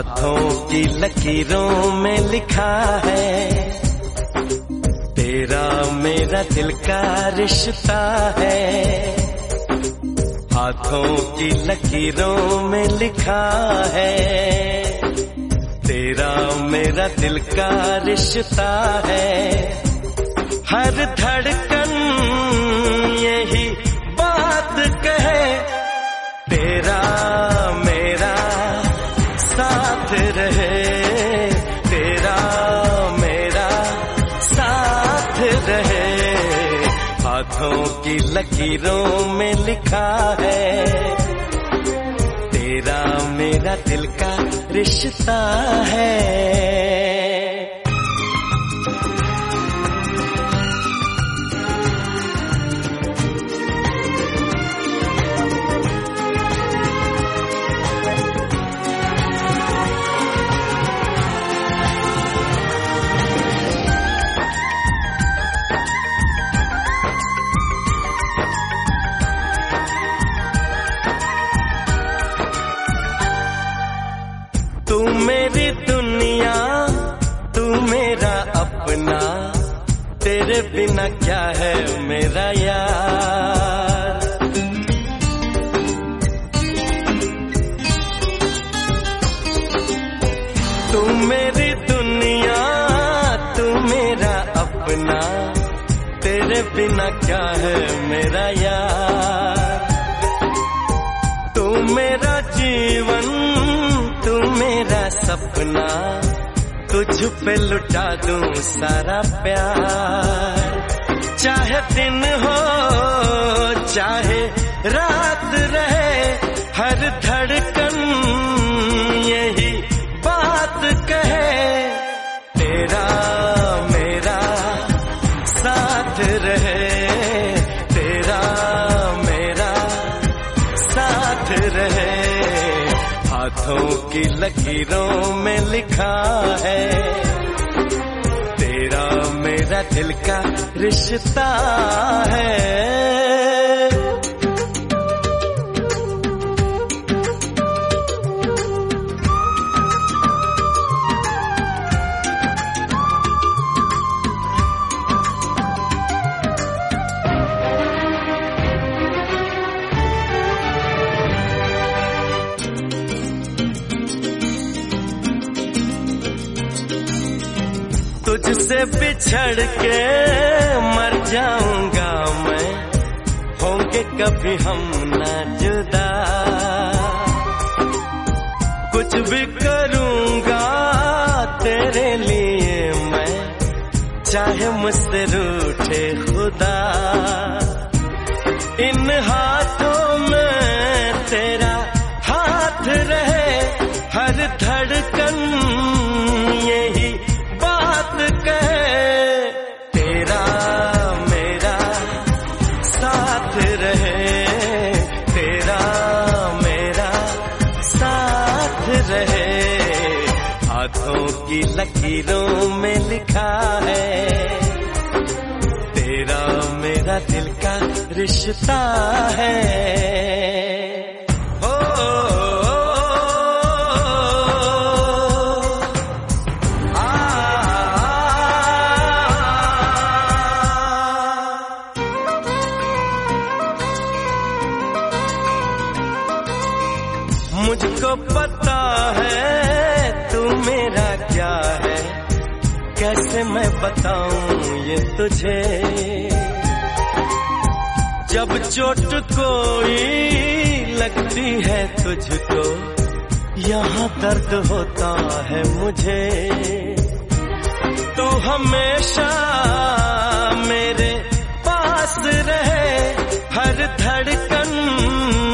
हाथों की लकीरों में लिखा है, तेरा मेरा दिल का रिश्ता है। हाथों की लकीरों में लिखा है, तेरा मेरा दिल का रिश्ता है। हर धड़कन यही बात कहे, तेरा मेरा साथ रहे, तेरा मेरा साथ रहे। हाथों की लकीरों में लिखा है, तेरा मेरा दिल का रिश्ता है। तू मेरी दुनिया, तू मेरा अपना, तेरे बिना क्या है मेरा यार। तू मेरी दुनिया, तू मेरा अपना, तेरे बिना क्या है मेरा यार। तू मेरा जीवन, तू मेरा सपना, तुझ पे लुटा दूं सारा प्यार। चाहे दिन हो चाहे रात रहे, हर धड़कन यही बात कहे, तेरा मेरा साथ रहे, तेरा मेरा साथ रहे। हाथों की लकीरों में लिखा है, तेरा मेरा दिल का रिश्ता है। तुझसे बिछड़ के मर जाऊंगा मैं, होंगे कभी हम ना जुदा। कुछ भी करूंगा तेरे लिए मैं, चाहे मुझसे रूठे खुदा। इन हाथों में तेरा हाथ रहे, हर धड़कन यही बात कहे, तेरा मेरा साथ रहे, तेरा मेरा साथ रहे। हाथों की लकीरों में लिखा है, तेरा मेरा दिल का रिश्ता है। मुझको पता है तू मेरा क्या है, कैसे मैं बताऊं ये तुझे। जब चोट कोई लगती है तुझको, यहाँ दर्द होता है मुझे। तू हमेशा मेरे पास रहे, हर धड़कन